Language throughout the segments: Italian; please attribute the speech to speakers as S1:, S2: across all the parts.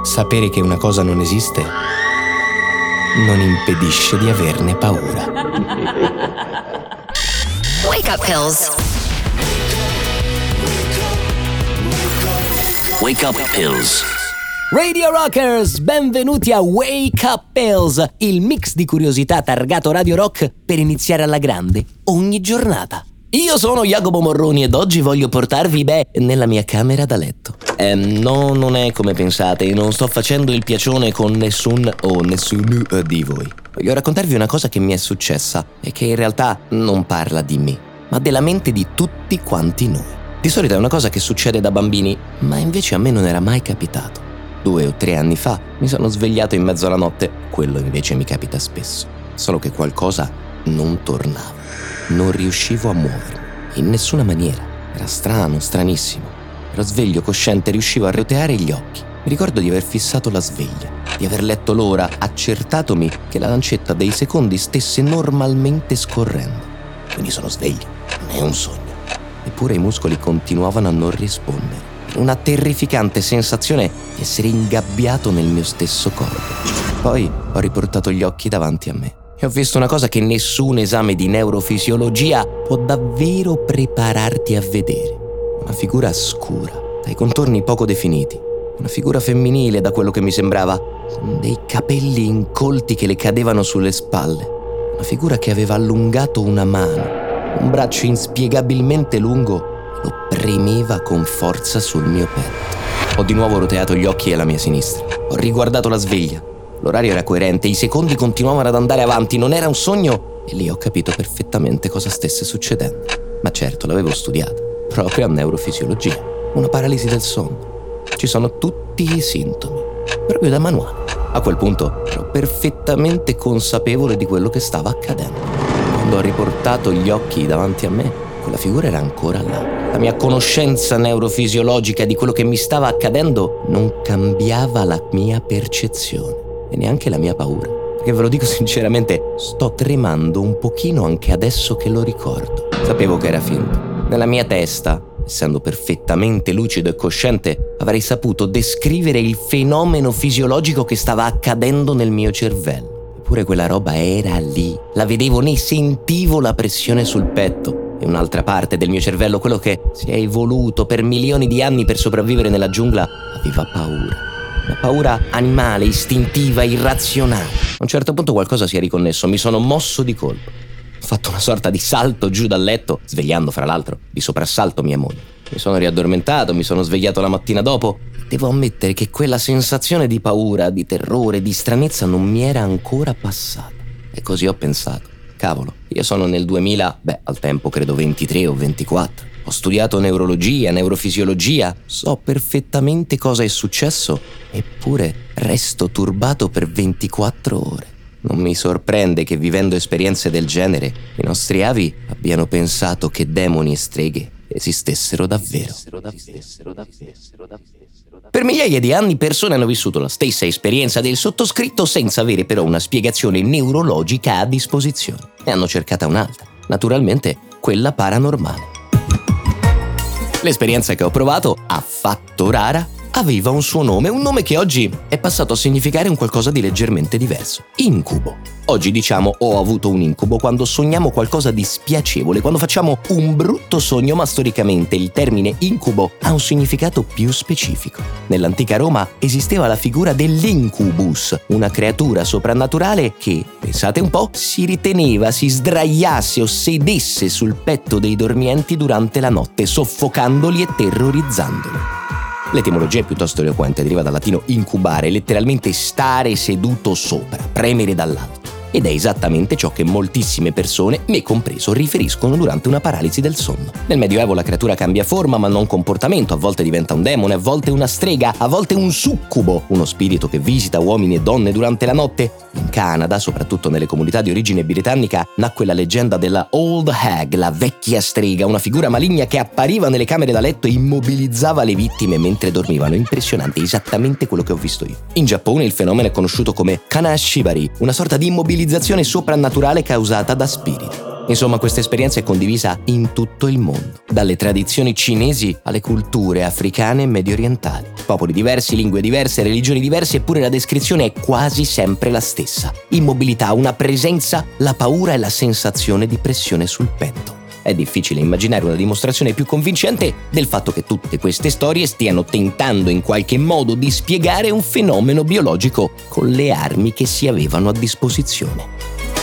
S1: Sapere che una cosa non esiste non impedisce di averne paura.
S2: Wake up pills.
S3: Wake up pills.
S1: Radio Rockers, benvenuti a Wake Up Pills, il mix di curiosità targato Radio Rock per iniziare alla grande ogni giornata. Io sono Jacopo Morroni ed oggi voglio portarvi, nella mia camera da letto. No, non è come pensate, non sto facendo il piacione con nessuno di voi. Voglio raccontarvi una cosa che mi è successa e che in realtà non parla di me, ma della mente di tutti quanti noi. Di solito è una cosa che succede da bambini, ma invece a me non era mai capitato. 2 o 3 anni fa mi sono svegliato in mezzo alla notte, quello invece mi capita spesso, solo che qualcosa non tornava. Non riuscivo a muovermi, in nessuna maniera. Era strano, stranissimo. Ero sveglio, cosciente, riuscivo a roteare gli occhi. Mi ricordo di aver fissato la sveglia, di aver letto l'ora, accertatomi che la lancetta dei secondi stesse normalmente scorrendo. Quindi sono sveglio, non è un sogno. Eppure i muscoli continuavano a non rispondere. Una terrificante sensazione di essere ingabbiato nel mio stesso corpo. Poi ho riportato gli occhi davanti a me. E ho visto una cosa che nessun esame di neurofisiologia può davvero prepararti a vedere. Una figura scura, dai contorni poco definiti. Una figura femminile da quello che mi sembrava, con dei capelli incolti che le cadevano sulle spalle. Una figura che aveva allungato una mano, un braccio inspiegabilmente lungo, lo premeva con forza sul mio petto. Ho di nuovo roteato gli occhi alla mia sinistra. Ho riguardato la sveglia. L'orario era coerente, i secondi continuavano ad andare avanti, non era un sogno, e lì ho capito perfettamente cosa stesse succedendo. Ma certo, l'avevo studiata, proprio a neurofisiologia, una paralisi del sonno. Ci sono tutti i sintomi, proprio da manuale. A quel punto ero perfettamente consapevole di quello che stava accadendo. Quando ho riportato gli occhi davanti a me, quella figura era ancora là. La mia conoscenza neurofisiologica di quello che mi stava accadendo non cambiava la mia percezione. E neanche la mia paura, perché ve lo dico sinceramente, sto tremando un pochino anche adesso che lo ricordo. Sapevo che era finto. Nella mia testa, essendo perfettamente lucido e cosciente, avrei saputo descrivere il fenomeno fisiologico che stava accadendo nel mio cervello. Eppure quella roba era lì. La vedevo, ne sentivo la pressione sul petto. E un'altra parte del mio cervello, quello che si è evoluto per milioni di anni per sopravvivere nella giungla, aveva paura. Una paura animale, istintiva, irrazionale. A un certo punto qualcosa si è riconnesso, mi sono mosso di colpo. Ho fatto una sorta di salto giù dal letto, svegliando fra l'altro di soprassalto mia moglie. Mi sono riaddormentato, mi sono svegliato la mattina dopo. Devo ammettere che quella sensazione di paura, di terrore, di stranezza non mi era ancora passata. E così ho pensato, cavolo, io sono nel 2000, al tempo credo 23 o 24. Ho studiato neurologia, neurofisiologia, so perfettamente cosa è successo, eppure resto turbato per 24 ore. Non mi sorprende che vivendo esperienze del genere, i nostri avi abbiano pensato che demoni e streghe esistessero davvero. Per migliaia di anni persone hanno vissuto la stessa esperienza del sottoscritto senza avere però una spiegazione neurologica a disposizione. Ne hanno cercata un'altra, naturalmente quella paranormale. L'esperienza che ho provato, affatto rara, aveva un suo nome, un nome che oggi è passato a significare un qualcosa di leggermente diverso. Incubo. Oggi diciamo ho avuto un incubo quando sogniamo qualcosa di spiacevole, quando facciamo un brutto sogno, ma storicamente il termine incubo ha un significato più specifico. Nell'antica Roma esisteva la figura dell'incubus, una creatura soprannaturale che, pensate un po', si riteneva si sdraiasse o sedesse sul petto dei dormienti durante la notte, soffocandoli e terrorizzandoli. L'etimologia è piuttosto eloquente, deriva dal latino incubare, letteralmente stare seduto sopra, premere dall'alto. Ed è esattamente ciò che moltissime persone, me compreso, riferiscono durante una paralisi del sonno. Nel Medioevo la creatura cambia forma ma non comportamento, a volte diventa un demone, a volte una strega, a volte un succubo, uno spirito che visita uomini e donne durante la notte. In Canada, soprattutto nelle comunità di origine britannica, nacque la leggenda della Old Hag, la vecchia strega, una figura maligna che appariva nelle camere da letto e immobilizzava le vittime mentre dormivano. Impressionante, esattamente quello che ho visto io. In Giappone il fenomeno è conosciuto come Kanashibari, una sorta di immobilizzazione soprannaturale causata da spiriti. Insomma, questa esperienza è condivisa in tutto il mondo, dalle tradizioni cinesi alle culture africane e mediorientali. Popoli diversi, lingue diverse, religioni diverse, eppure la descrizione è quasi sempre la stessa. Immobilità, una presenza, la paura e la sensazione di pressione sul petto. È difficile immaginare una dimostrazione più convincente del fatto che tutte queste storie stiano tentando in qualche modo di spiegare un fenomeno biologico con le armi che si avevano a disposizione.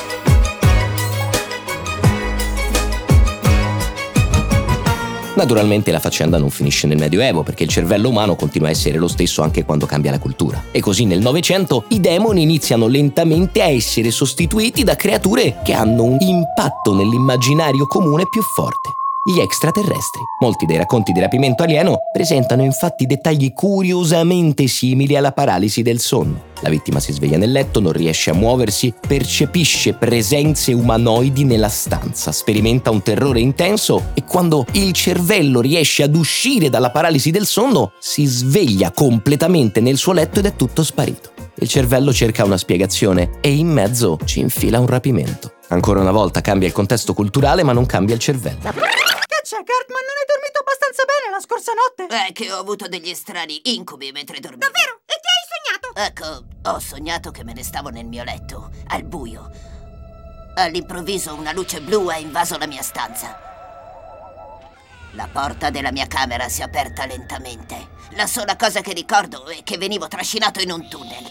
S1: Naturalmente la faccenda non finisce nel Medioevo, perché il cervello umano continua a essere lo stesso anche quando cambia la cultura. E così nel Novecento i demoni iniziano lentamente a essere sostituiti da creature che hanno un impatto nell'immaginario comune più forte: gli extraterrestri. Molti dei racconti di rapimento alieno presentano infatti dettagli curiosamente simili alla paralisi del sonno. La vittima si sveglia nel letto, non riesce a muoversi, percepisce presenze umanoidi nella stanza, sperimenta un terrore intenso e quando il cervello riesce ad uscire dalla paralisi del sonno, si sveglia completamente nel suo letto ed è tutto sparito. Il cervello cerca una spiegazione e in mezzo ci infila un rapimento. Ancora una volta cambia il contesto culturale, ma non cambia il cervello.
S2: Che c'è, Cartman? Non hai dormito abbastanza bene la scorsa notte?
S3: È che ho avuto degli strani incubi mentre dormivo.
S2: Davvero? E che hai sognato?
S3: Ecco, ho sognato che me ne stavo nel mio letto, al buio. All'improvviso una luce blu ha invaso la mia stanza. La porta della mia camera si è aperta lentamente. La sola cosa che ricordo è che venivo trascinato in un tunnel.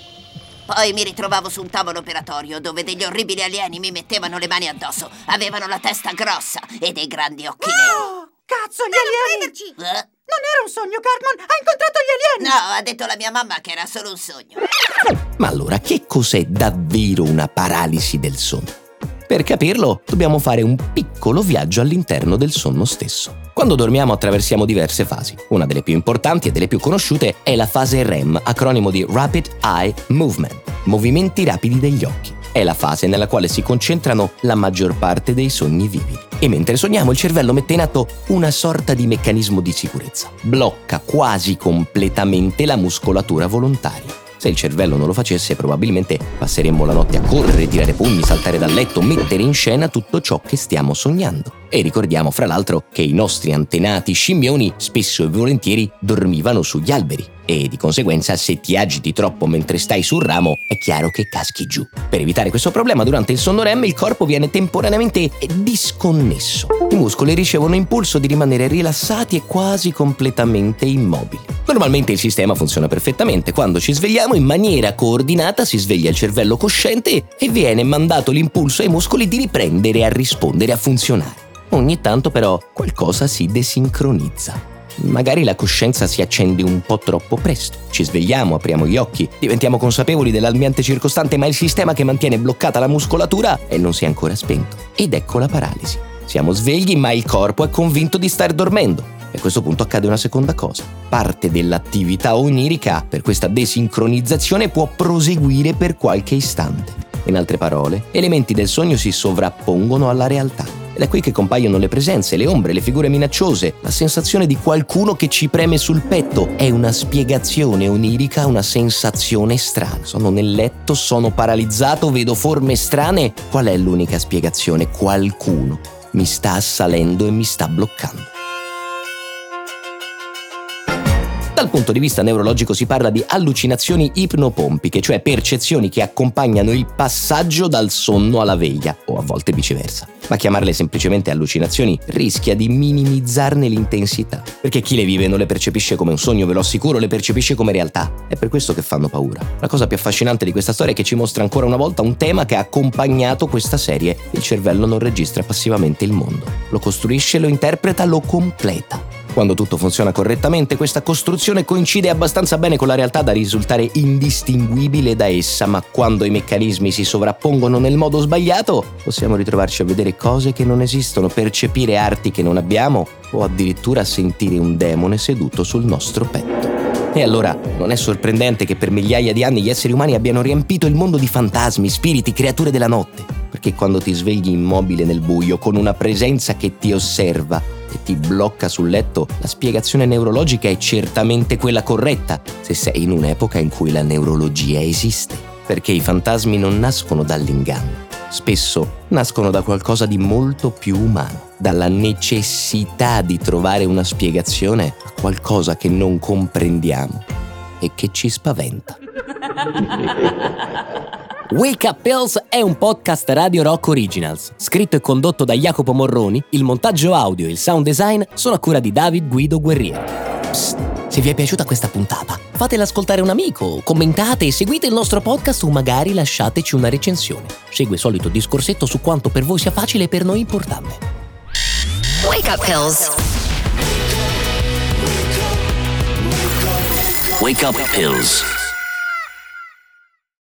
S3: Poi mi ritrovavo su un tavolo operatorio dove degli orribili alieni mi mettevano le mani addosso. Avevano la testa grossa e dei grandi occhi neri.
S2: Cazzo, gli alieni! Non era un sogno, Cartman! Hai incontrato gli alieni!
S3: No, ha detto la mia mamma che era solo un sogno.
S1: Ma allora, che cos'è davvero una paralisi del sonno? Per capirlo, dobbiamo fare un piccolo viaggio all'interno del sonno stesso. Quando dormiamo attraversiamo diverse fasi. Una delle più importanti e delle più conosciute è la fase REM, acronimo di Rapid Eye Movement, movimenti rapidi degli occhi. È la fase nella quale si concentrano la maggior parte dei sogni vividi. E mentre sogniamo, il cervello mette in atto una sorta di meccanismo di sicurezza. Blocca quasi completamente la muscolatura volontaria. Se il cervello non lo facesse, probabilmente passeremmo la notte a correre, tirare pugni, saltare dal letto, mettere in scena tutto ciò che stiamo sognando. E ricordiamo, fra l'altro, che i nostri antenati scimmioni spesso e volentieri dormivano sugli alberi. E di conseguenza, se ti agiti troppo mentre stai sul ramo, è chiaro che caschi giù. Per evitare questo problema, durante il sonno REM il corpo viene temporaneamente disconnesso. I muscoli ricevono impulso di rimanere rilassati e quasi completamente immobili. Normalmente il sistema funziona perfettamente. Quando ci svegliamo, in maniera coordinata si sveglia il cervello cosciente e viene mandato l'impulso ai muscoli di riprendere a rispondere, a funzionare. Ogni tanto però qualcosa si desincronizza. Magari la coscienza si accende un po' troppo presto. Ci svegliamo, apriamo gli occhi, diventiamo consapevoli dell'ambiente circostante, ma il sistema che mantiene bloccata la muscolatura non si è ancora spento. Ed ecco la paralisi. Siamo svegli, ma il corpo è convinto di star dormendo. E a questo punto accade una seconda cosa. Parte dell'attività onirica per questa desincronizzazione può proseguire per qualche istante. In altre parole, elementi del sogno si sovrappongono alla realtà. Ed è qui che compaiono le presenze, le ombre, le figure minacciose, la sensazione di qualcuno che ci preme sul petto. È una spiegazione onirica, una sensazione strana. Sono nel letto, sono paralizzato, vedo forme strane. Qual è l'unica spiegazione? Qualcuno mi sta assalendo e mi sta bloccando. Dal punto di vista neurologico si parla di allucinazioni ipnopompiche, cioè percezioni che accompagnano il passaggio dal sonno alla veglia, o a volte viceversa. Ma chiamarle semplicemente allucinazioni rischia di minimizzarne l'intensità, perché chi le vive non le percepisce come un sogno, ve lo assicuro, le percepisce come realtà. È per questo che fanno paura. La cosa più affascinante di questa storia è che ci mostra ancora una volta un tema che ha accompagnato questa serie. Il cervello non registra passivamente il mondo. Lo costruisce, lo interpreta, lo completa. Quando tutto funziona correttamente, questa costruzione coincide abbastanza bene con la realtà da risultare indistinguibile da essa, ma quando i meccanismi si sovrappongono nel modo sbagliato, possiamo ritrovarci a vedere cose che non esistono, percepire arti che non abbiamo o addirittura sentire un demone seduto sul nostro petto. E allora non è sorprendente che per migliaia di anni gli esseri umani abbiano riempito il mondo di fantasmi, spiriti, creature della notte, perché quando ti svegli immobile nel buio con una presenza che ti osserva e ti blocca sul letto, la spiegazione neurologica è certamente quella corretta, se sei in un'epoca in cui la neurologia esiste, perché i fantasmi non nascono dall'inganno, spesso nascono da qualcosa di molto più umano, dalla necessità di trovare una spiegazione a qualcosa che non comprendiamo e che ci spaventa. Wake Up Pills è un podcast Radio Rock Originals, scritto e condotto da Jacopo Morroni. Il montaggio audio e il sound design sono a cura di David Guido Guerriero. Psst, se vi è piaciuta questa puntata, fatela ascoltare un amico, commentate, seguite il nostro podcast o magari lasciateci una recensione. Segue il solito discorsetto su quanto per voi sia facile e per noi importante.
S4: Wake Up Pills.
S1: Wake Up Pills.